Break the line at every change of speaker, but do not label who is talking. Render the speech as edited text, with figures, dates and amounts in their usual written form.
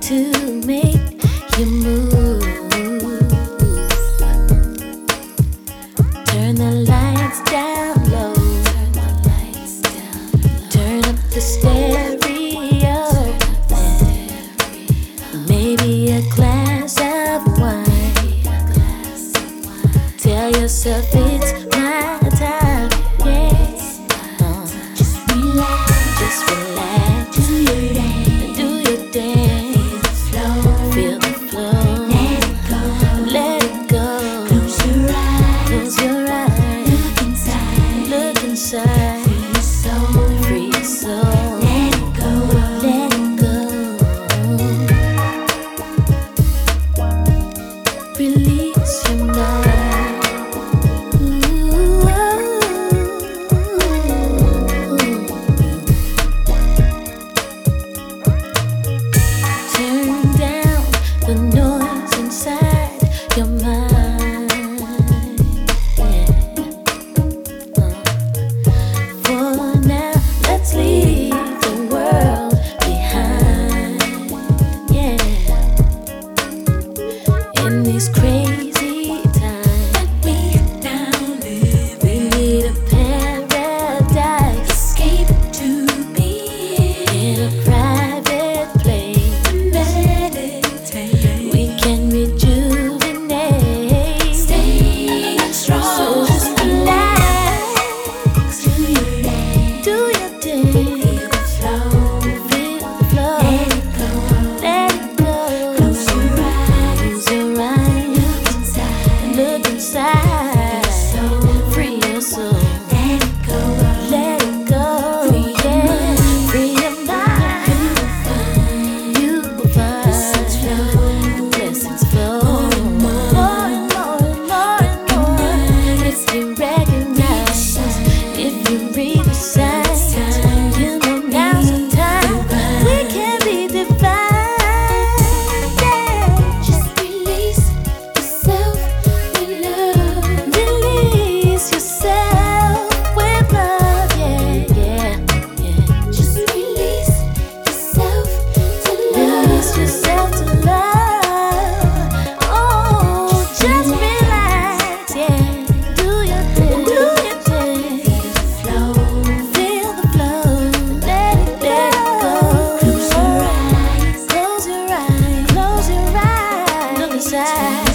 to make you move. Turn the lights down low. Turn up the stereo. Maybe a glass of wine. Tell yourself it's my time. Yes. Just relax. Just relax. Do your dance. Do your dance. Feel the flow. Let it go. Let it go. Close your eyes. Close your eyes. Look inside. Look inside. Free your soul. Free your soul. Let it go. Let it go. Release your mind. The noise inside your mind, yeah. For now, let's leave the world behind, yeah. In these crazy times that we now live, we need a paradise, escape to be in a private place to meditate. We can rejuvenate, stay strong. So just relax, do your dance, do your dance. Feel the flow, let it go, let it go. Close your eyes, close your eyes. Look inside, free your soul. Let it go, let it go. Free your mind, you will find blessings flow. More and more and more and more. If you recognize, if you read the signs, you know now's the time. We can be divine. Yeah. Just release yourself with love. Release yourself with love. Yeah, yeah, yeah. Just release yourself to love. Release yourself to love. Oh, just relax, yeah. Do your thing, do your thing. Feel the flow, let it go. Close your eyes, close your eyes, close your eyes. Look inside.